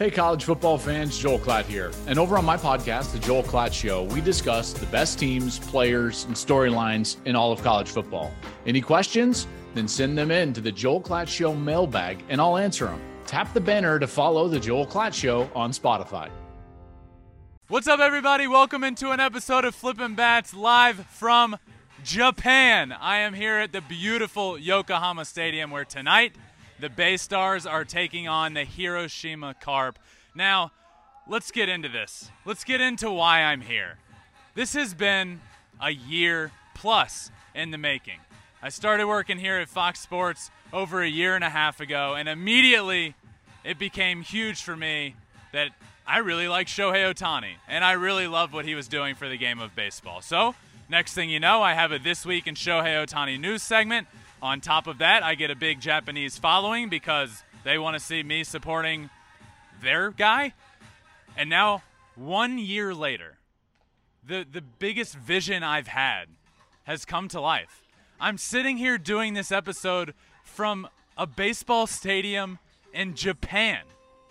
Hey, college football fans, Joel Klatt here. And over on my podcast, The Joel Klatt Show, we discuss the best teams, players, and storylines in all of college football. Any questions? Then send them in to the Joel Klatt Show mailbag, and I'll answer them. Tap the banner to follow The Joel Klatt Show on Spotify. What's up, everybody? Welcome into an episode of Flippin' Bats live from Japan. I am here at the beautiful Yokohama Stadium where tonight the Bay Stars are taking on the Hiroshima Carp. Now, let's get into this. Let's get into why I'm here. This has been a year plus in the making. I started working here at Fox Sports over a year and a half ago, and immediately it became huge for me that I really like Shohei Ohtani, and I really loved what he was doing for the game of baseball. So, next thing you know, I have a This Week in Shohei Ohtani news segment. On top of that, I get a big Japanese following because they want to see me supporting their guy. And now, 1 year later, the biggest vision I've had has come to life. I'm sitting here doing this episode from a baseball stadium in Japan.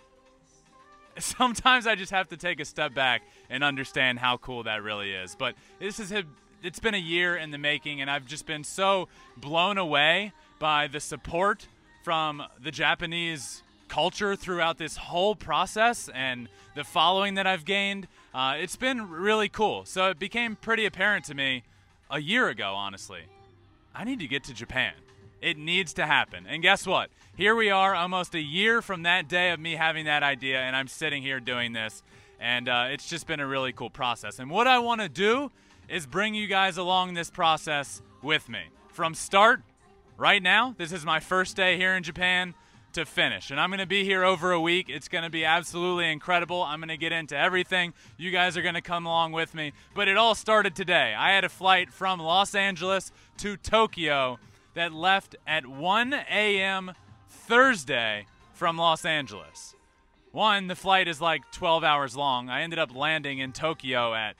Sometimes I just have to take a step back and understand how cool that really is. But it's been a year in the making, and I've just been so blown away by the support from the Japanese culture throughout this whole process and the following that I've gained. It's been really cool. So it became pretty apparent to me a year ago, honestly, I need to get to Japan. It needs to happen. And guess what? Here we are almost a year from that day of me having that idea, and I'm sitting here doing this. And it's just been a really cool process. And what I want to do is bring you guys along this process with me. From start, right now, this is my first day here in Japan, to finish. And I'm going to be here over a week. It's going to be absolutely incredible. I'm going to get into everything. You guys are going to come along with me. But it all started today. I had a flight from Los Angeles to Tokyo that left at 1 a.m. Thursday from Los Angeles. The flight is like 12 hours long. I ended up landing in Tokyo at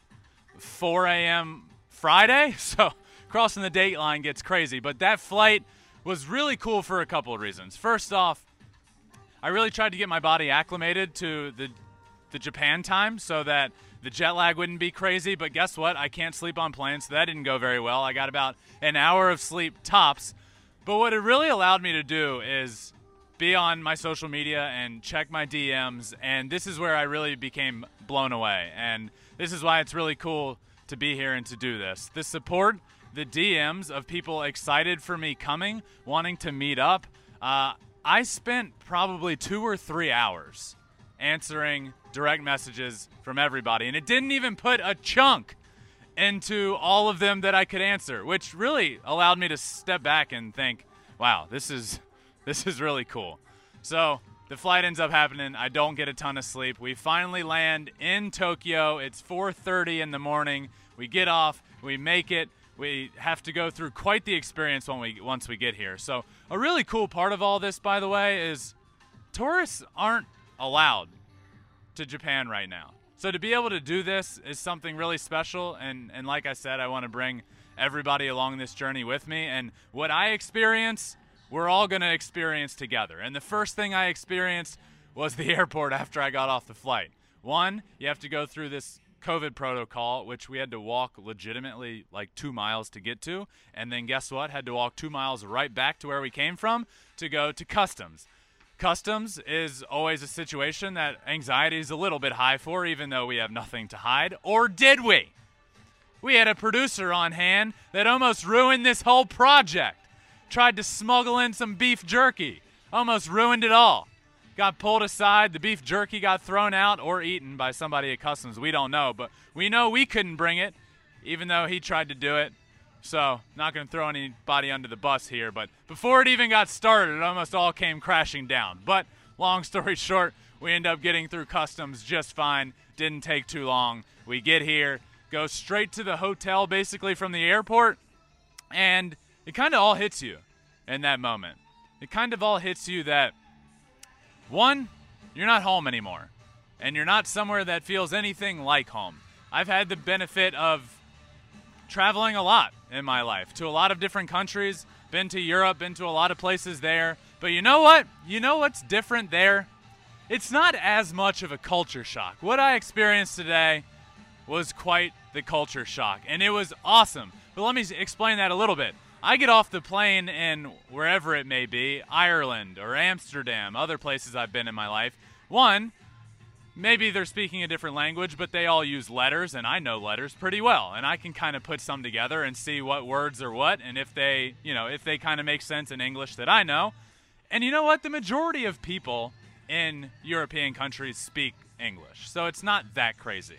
4 a.m. Friday, so crossing the date line gets crazy. But that flight was really cool for a couple of reasons. First off, I really tried to get my body acclimated to the Japan time so that the jet lag wouldn't be crazy. But guess what? I can't sleep on planes, so that didn't go very well. I got about an hour of sleep tops. But what it really allowed me to do is be on my social media and check my DMs, and this is where I really became blown away. And this is why it's really cool to be here and to do this. The support, the DMs of people excited for me coming, wanting to meet up. I spent probably 2 or 3 hours answering direct messages from everybody, and it didn't even put a chunk into all of them that I could answer, which really allowed me to step back and think, wow, this is really cool. So the flight ends up happening. I don't get a ton of sleep. We finally land in Tokyo. It's 4:30 in the morning. We get off. We make it. We have to go through quite the experience once we get here. So a really cool part of all this, by the way, is tourists aren't allowed to Japan right now. So to be able to do this is something really special. And like I said, I want to bring everybody along this journey with me. And what I experience, we're all going to experience together. And the first thing I experienced was the airport after I got off the flight. One, you have to go through this COVID protocol, which we had to walk legitimately like 2 miles to get to. And then guess what? Had to walk 2 miles right back to where we came from to go to customs. Customs is always a situation that anxiety is a little bit high for, even though we have nothing to hide. Or did we? We had a producer on hand that almost ruined this whole project. Tried to smuggle in some beef jerky. Almost ruined it all. Got pulled aside. The beef jerky got thrown out or eaten by somebody at customs. We don't know, but we know we couldn't bring it, even though he tried to do it. So, not going to throw anybody under the bus here, but before it even got started, it almost all came crashing down. But, long story short, we end up getting through customs just fine. Didn't take too long. We get here, go straight to the hotel, basically from the airport, and it kind of all hits you in that moment. It kind of all hits you that, one, you're not home anymore, and you're not somewhere that feels anything like home. I've had the benefit of traveling a lot in my life to a lot of different countries, been to Europe, been to a lot of places there. But you know what? You know what's different there? it's not as much of a culture shock. What I experienced today was quite the culture shock, and it was awesome. But let me explain that a little bit. I get off the plane in wherever it may be, Ireland or Amsterdam, other places I've been in my life. One, maybe they're speaking a different language, but they all use letters, and I know letters pretty well, and I can kind of put some together and see what words are what, and if they kind of make sense in English that I know. And you know what? The majority of people in European countries speak English, so it's not that crazy.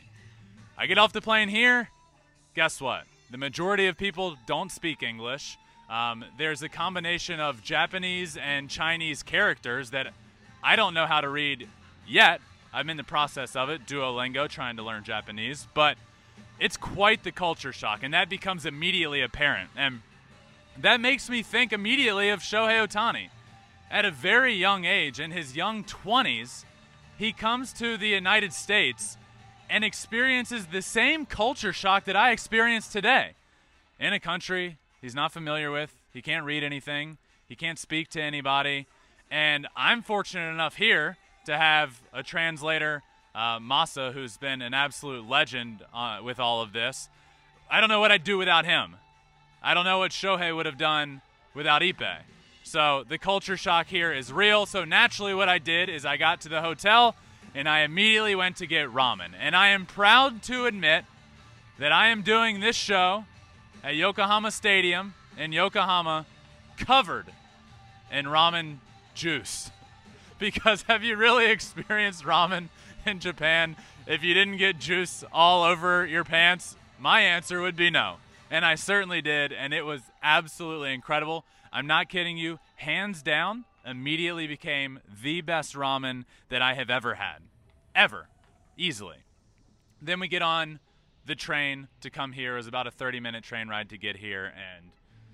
I get off the plane here, guess what? The majority of people don't speak English. There's a combination of Japanese and Chinese characters that I don't know how to read yet. I'm in the process of it, Duolingo, trying to learn Japanese. But it's quite the culture shock, and that becomes immediately apparent. And that makes me think immediately of Shohei Ohtani. At a very young age, in his young 20s, he comes to the United States and experiences the same culture shock that I experienced today. In a country he's not familiar with, he can't read anything, he can't speak to anybody, and I'm fortunate enough here to have a translator, Masa, who's been an absolute legend with all of this. I don't know what I'd do without him. I don't know what Shohei would have done without Ippei. So the culture shock here is real, so naturally what I did is I got to the hotel, and I immediately went to get ramen. And I am proud to admit that I am doing this show at Yokohama Stadium in Yokohama covered in ramen juice. Because have you really experienced ramen in Japan if you didn't get juice all over your pants? My answer would be no. And I certainly did, and it was absolutely incredible. I'm not kidding you. Hands down, immediately became the best ramen that I have ever had. Ever. Easily. Then we get on the train to come here. It was about a 30-minute train ride to get here. And,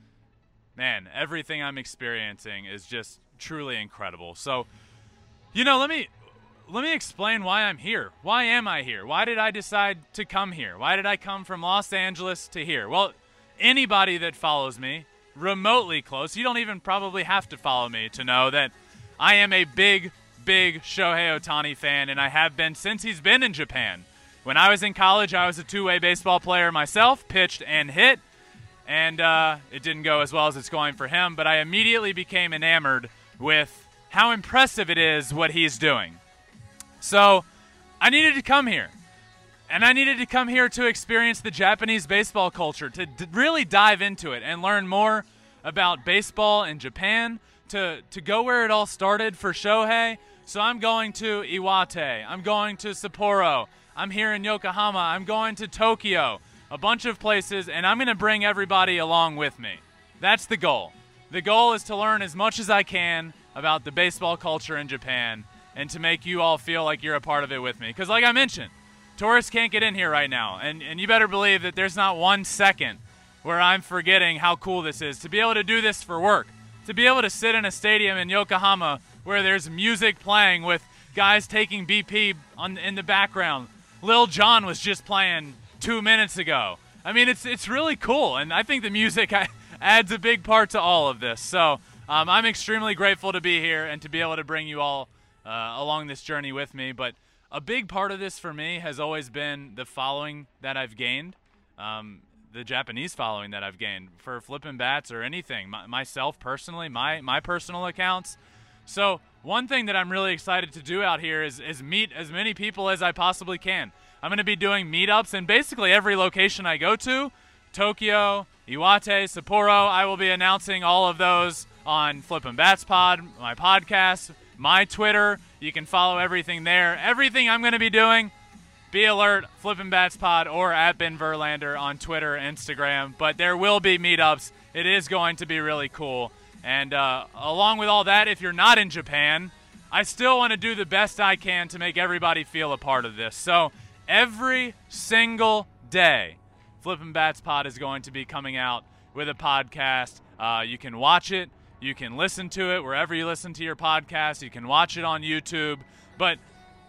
man, everything I'm experiencing is just truly incredible. So, let me explain why I'm here. Why am I here? Why did I decide to come here? Why did I come from Los Angeles to here? Well, anybody that follows me remotely close, you don't even probably have to follow me to know that I am a big Shohei Ohtani fan, and I have been since he's been in Japan. When I was in college, I was a two-way baseball player myself, pitched and hit, and it didn't go as well as it's going for him, but I immediately became enamored with how impressive it is what he's doing. So I needed to come here. And I needed to come here to experience the Japanese baseball culture, to really dive into it and learn more about baseball in Japan, to go where it all started for Shohei. So I'm going to Iwate. I'm going to Sapporo. I'm here in Yokohama. I'm going to Tokyo. A bunch of places, and I'm going to bring everybody along with me. That's the goal. The goal is to learn as much as I can about the baseball culture in Japan and to make you all feel like you're a part of it with me. Because like I mentioned, tourists can't get in here right now, and you better believe that there's not 1 second where I'm forgetting how cool this is. To be able to do this for work, to be able to sit in a stadium in Yokohama where there's music playing with guys taking BP in the background. Lil Jon was just playing 2 minutes ago. I mean, it's really cool, and I think the music adds a big part to all of this. So I'm extremely grateful to be here and to be able to bring you all along this journey with me. But a big part of this for me has always been the following that I've gained, the Japanese following that I've gained for flipping bats or anything, myself personally, my personal accounts. So one thing that I'm really excited to do out here is meet as many people as I possibly can. I'm going to be doing meetups in basically every location I go to, Tokyo, Iwate, Sapporo. I will be announcing all of those on Flippin' Bats Pod, my podcast, my Twitter. You can follow everything there. Everything I'm going to be doing, be alert, Flippin' Bats Pod or at Ben Verlander on Twitter, Instagram. But there will be meetups. It is going to be really cool. And along with all that, if you're not in Japan, I still want to do the best I can to make everybody feel a part of this. So every single day, Flippin' Bats Pod is going to be coming out with a podcast. You can watch it. You can listen to it wherever you listen to your podcast. You can watch it on YouTube. But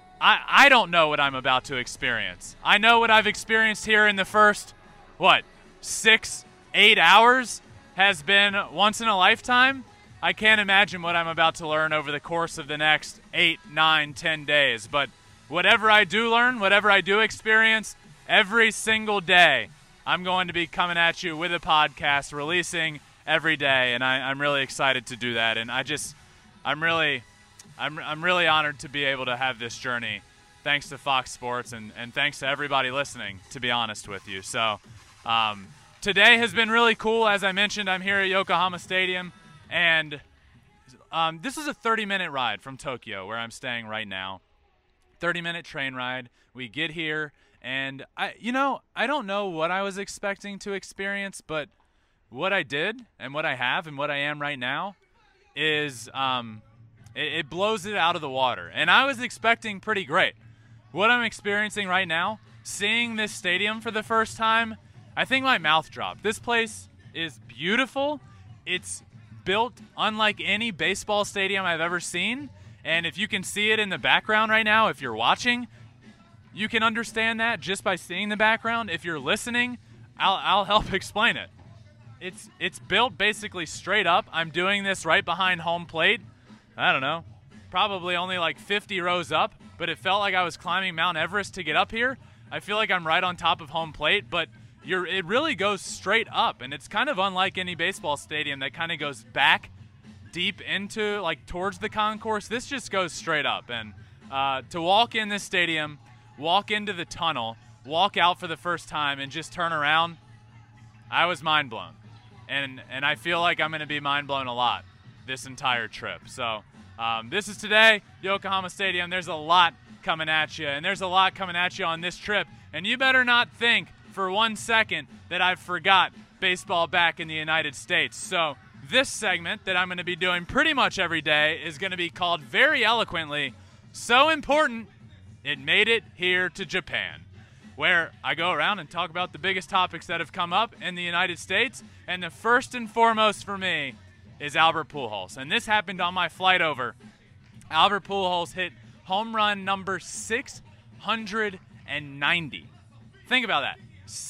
I don't know what I'm about to experience. I know what I've experienced here in the first, 6-8 hours has been once in a lifetime. I can't imagine what I'm about to learn over the course of the next 8, 9, 10 days. But whatever I do learn, whatever I do experience, every single day, I'm going to be coming at you with a podcast, releasing every day, and I'm really excited to do that. And I'm really honored to be able to have this journey, thanks to Fox Sports and thanks to everybody listening, to be honest with you. So today has been really cool. As I mentioned, I'm here at Yokohama Stadium, and this is a 30-minute ride from Tokyo, where I'm staying right now. 30-minute train ride. We get here, and I don't know what I was expecting to experience, but what I did and what I have and what I am right now is it blows it out of the water. And I was expecting pretty great. What I'm experiencing right now, seeing this stadium for the first time, I think my mouth dropped. This place is beautiful. It's built unlike any baseball stadium I've ever seen. And if you can see it in the background right now, if you're watching, you can understand that just by seeing the background. If you're listening, I'll help explain it. It's built basically straight up. I'm doing this right behind home plate. I don't know, probably only like 50 rows up, but it felt like I was climbing Mount Everest to get up here. I feel like I'm right on top of home plate, but it really goes straight up, and it's kind of unlike any baseball stadium that kind of goes back deep into, like, towards the concourse. This just goes straight up, and to walk in this stadium, walk into the tunnel, walk out for the first time, and just turn around, I was mind blown, and I feel like I'm going to be mind blown a lot this entire trip. So this is today, Yokohama Stadium. There's a lot coming at you, and there's a lot coming at you on this trip, and you better not think for 1 second that I forgot baseball back in the United States. So this segment that I'm going to be doing pretty much every day is going to be called, very eloquently, So Important It Made It Here to Japan, where I go around and talk about the biggest topics that have come up in the United States, and the first and foremost for me is Albert Pujols. And this happened on my flight over. Albert Pujols hit home run number 690. Think about that.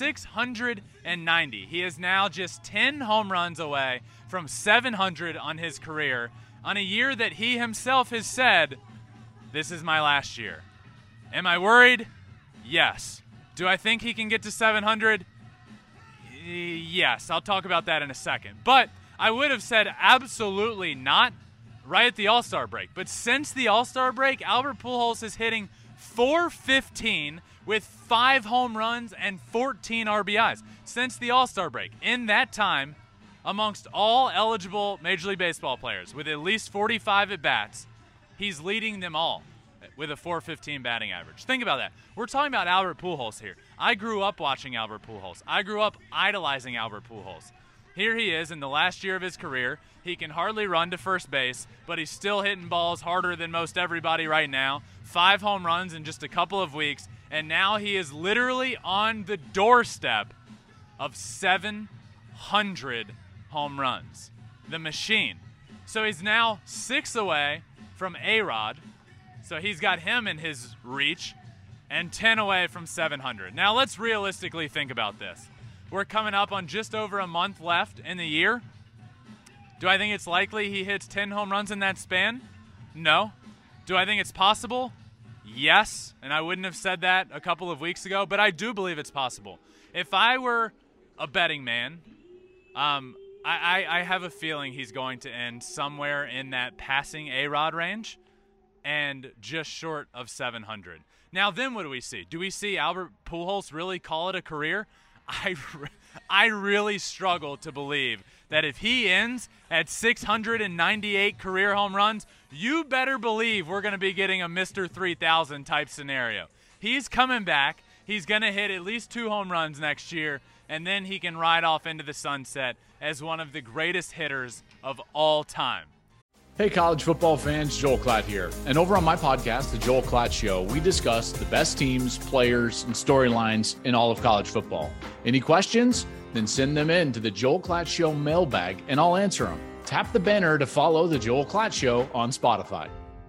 690. He is now just 10 home runs away from 700 on his career, on a year that he himself has said, this is my last year. Am I worried? Yes. Do I think he can get to 700? Yes. I'll talk about that in a second. But I would have said absolutely not right at the All-Star break. But since the All-Star break, Albert Pujols is hitting .415 with 5 home runs and 14 RBIs since the All-Star break. In that time, amongst all eligible Major League Baseball players with at least 45 at-bats, he's leading them all with a .415 batting average. Think about that. We're talking about Albert Pujols here. I grew up watching Albert Pujols. I grew up idolizing Albert Pujols. Here he is in the last year of his career. He can hardly run to first base, but he's still hitting balls harder than most everybody right now. 5 home runs in just a couple of weeks, and now he is literally on the doorstep of 700 home runs. The machine. So he's now 6 away from A-Rod, so he's got him in his reach, and 10 away from 700. Now let's realistically think about this. We're coming up on just over a month left in the year. Do I think it's likely he hits 10 home runs in that span? No. Do I think it's possible? Yes, and I wouldn't have said that a couple of weeks ago, but I do believe it's possible. If I were a betting man, I have a feeling he's going to end somewhere in that passing A-Rod range and just short of 700. Now then what do we see? Do we see Albert Pujols really call it a career? I really struggle to believe that if he ends at 698 career home runs, you better believe we're going to be getting a Mr. 3000 type scenario. He's coming back. He's going to hit at least 2 home runs next year, and then he can ride off into the sunset as one of the greatest hitters of all time. Hey, college football fans, Joel Klatt here. And over on my podcast, The Joel Klatt Show, we discuss the best teams, players, and storylines in all of college football. Any questions? Then send them in to the Joel Klatt Show mailbag, and I'll answer them. Tap the banner to follow The Joel Klatt Show on Spotify.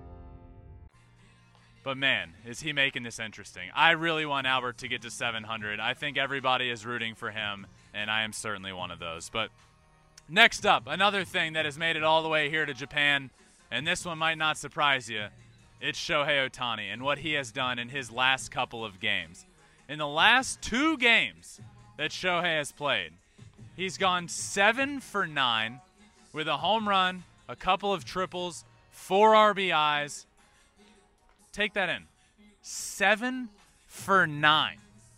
But man, is he making this interesting. I really want Albert to get to 700. I think everybody is rooting for him, and I am certainly one of those. But Next up, another thing that has made it all the way here to Japan, and this one might not surprise you, it's Shohei Ohtani and what he has done in his last couple of games. In the last 2 games that Shohei has played, he's gone 7 for 9 with a home run, a couple of triples, 4 RBIs. Take that in. 7 for 9.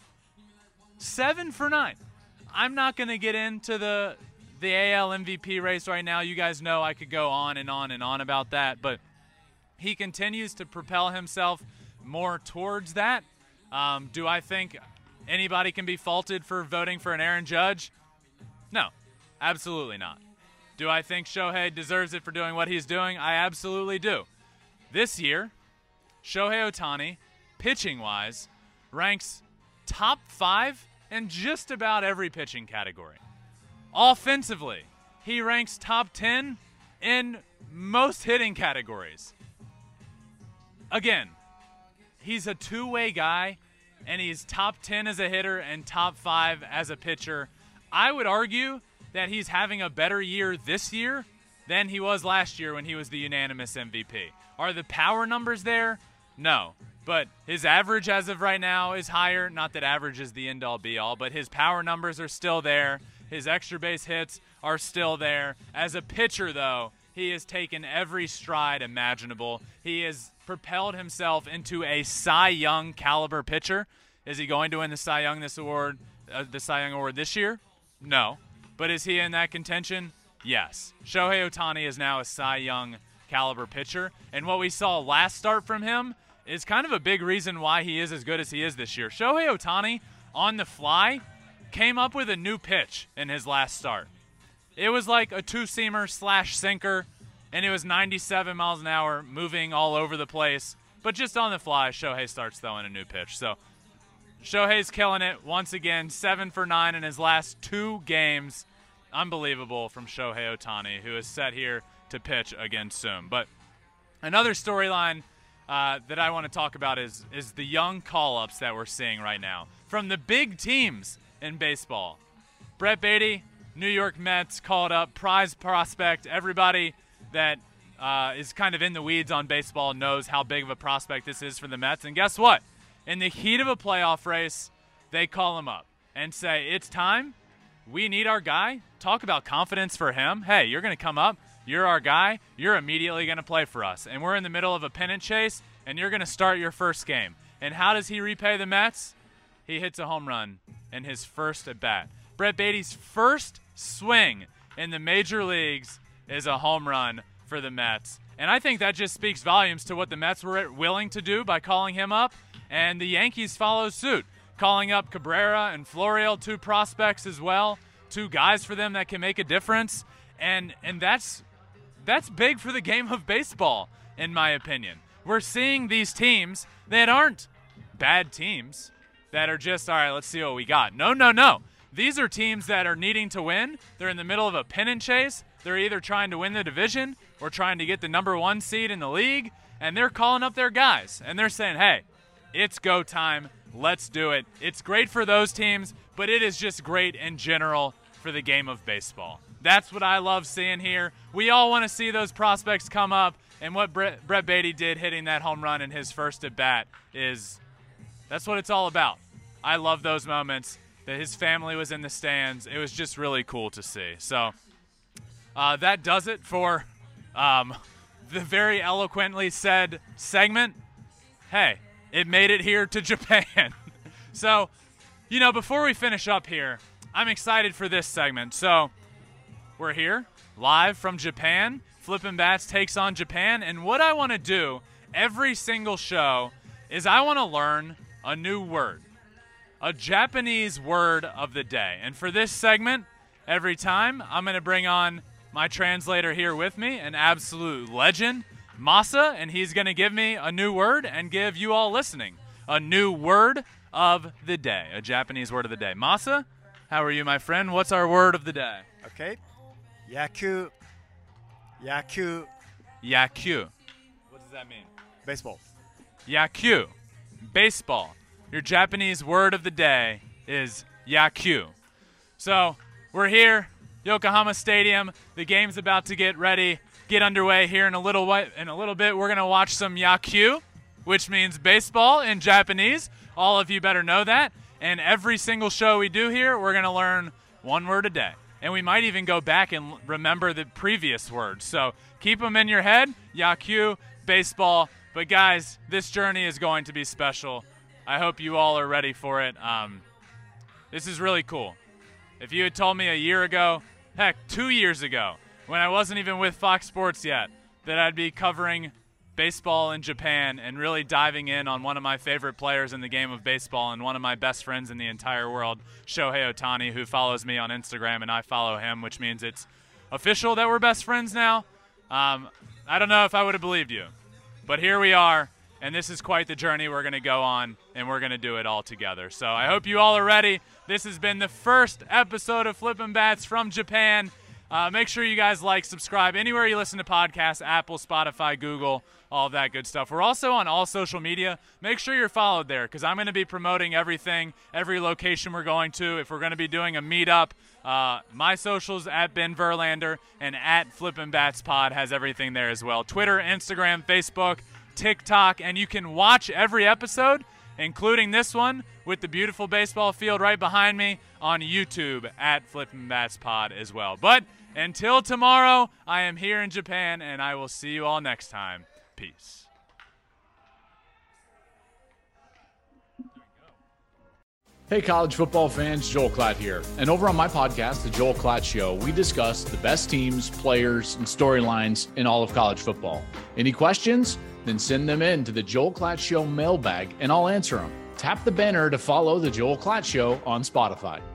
7 for 9. I'm not going to get into the AL MVP race right now. You guys know I could go on and on and on about that, but he continues to propel himself more towards that. Do I think anybody can be faulted for voting for an Aaron Judge? No, absolutely not. Do I think Shohei deserves it for doing what he's doing? I absolutely do. This year, Shohei Ohtani, pitching-wise, ranks top 5 in just about every pitching category. Offensively, he ranks top 10 in most hitting categories. Again, he's a two-way guy, and he's top 10 as a hitter and top 5 as a pitcher. I would argue that he's having a better year this year than he was last year when he was the unanimous MVP. Are the power numbers there? No. But his average as of right now is higher. Not that average is the end-all be-all, but his power numbers are still there. His extra base hits are still there. As a pitcher, though, he has taken every stride imaginable. He has propelled himself into a Cy Young caliber pitcher. Is he going to win the Cy Young Award this year? No. But is he in that contention? Yes. Shohei Ohtani is now a Cy Young caliber pitcher. And what we saw last start from him is kind of a big reason why he is as good as he is this year. Shohei Ohtani, on the fly, came up with a new pitch in his last start. It was like a two-seamer / sinker, and it was 97 miles an hour, moving all over the place. But just on the fly, Shohei starts throwing a new pitch. So Shohei's killing it once again, 7 for 9 in his last 2 games. Unbelievable from Shohei Ohtani, who is set here to pitch again soon. But another storyline that I want to talk about is the young call-ups that we're seeing right now from the big teams in baseball. Brett Baty, New York Mets, called up, prize prospect. Everybody that is kind of in the weeds on baseball knows how big of a prospect this is for the Mets. And guess what? In the heat of a playoff race, they call him up and say, it's time. We need our guy. Talk about confidence for him. Hey, you're going to come up. You're our guy. You're immediately going to play for us. And we're in the middle of a pennant chase, and you're going to start your first game. And how does he repay the Mets? He hits a home run in his first at-bat. Brett Baty's first swing in the major leagues is a home run for the Mets. And I think that just speaks volumes to what the Mets were willing to do by calling him up. And the Yankees follow suit, calling up Cabrera and Florial, 2 prospects as well, 2 guys for them that can make a difference. And that's big for the game of baseball, in my opinion. We're seeing these teams that aren't bad teams, that are just, all right, let's see what we got. No. These are teams that are needing to win. They're in the middle of a pennant chase. They're either trying to win the division or trying to get the number 1 seed in the league, and they're calling up their guys. And they're saying, hey, it's go time. Let's do it. It's great for those teams, but it is just great in general for the game of baseball. That's what I love seeing here. We all want to see those prospects come up, and what Brett Baty did hitting that home run in his first at-bat that's what it's all about. I love those moments. That his family was in the stands. It was just really cool to see. So that does it for the very eloquently said segment. Hey, it made it here to Japan. So, before we finish up here, I'm excited for this segment. So we're here live from Japan. Flippin' Bats takes on Japan. And what I want to do every single show is I want to learn a new word. A Japanese word of the day. And for this segment, every time, I'm going to bring on my translator here with me, an absolute legend, Masa, and he's going to give me a new word and give you all listening a new word of the day, a Japanese word of the day. Masa, how are you, my friend? What's our word of the day? Okay. Yaku. Yaku. What does that mean? Baseball. Yaku. Baseball. Your Japanese word of the day is yaku. So we're here Yokohama Stadium. The game's about to get underway here in a little bit. We're going to watch some Yakkyu, which means baseball in Japanese. All of you better know that. And every single show we do here, we're going to learn one word a day. And we might even go back and remember the previous words. So keep them in your head. Yakkyu, baseball. But guys, this journey is going to be special. I hope you all are ready for it. This is really cool. If you had told me a year ago, heck, 2 years ago, when I wasn't even with Fox Sports yet, that I'd be covering baseball in Japan and really diving in on one of my favorite players in the game of baseball and one of my best friends in the entire world, Shohei Ohtani, who follows me on Instagram and I follow him, which means it's official that we're best friends now. I don't know if I would have believed you, but here we are, and this is quite the journey we're going to go on, and we're going to do it all together. So I hope you all are ready. This has been the first episode of Flippin' Bats from Japan. Make sure you guys like, subscribe, anywhere you listen to podcasts, Apple, Spotify, Google, all of that good stuff. We're also on all social media. Make sure you're followed there because I'm going to be promoting everything, every location we're going to. If we're going to be doing a meetup, my socials at Ben Verlander and at Flippin' Bats Pod has everything there as well. Twitter, Instagram, Facebook, TikTok, and you can watch every episode, including this one with the beautiful baseball field right behind me, on YouTube at Flippin' Bats Pod as well. But until tomorrow, I am here in Japan, and I will see you all next time. Peace. Hey, college football fans, Joel Klatt here. And over on my podcast, The Joel Klatt Show, we discuss the best teams, players, and storylines in all of college football. Any questions? Then send them in to the Joel Klatt Show mailbag, and I'll answer them. Tap the banner to follow the Joel Klatt Show on Spotify.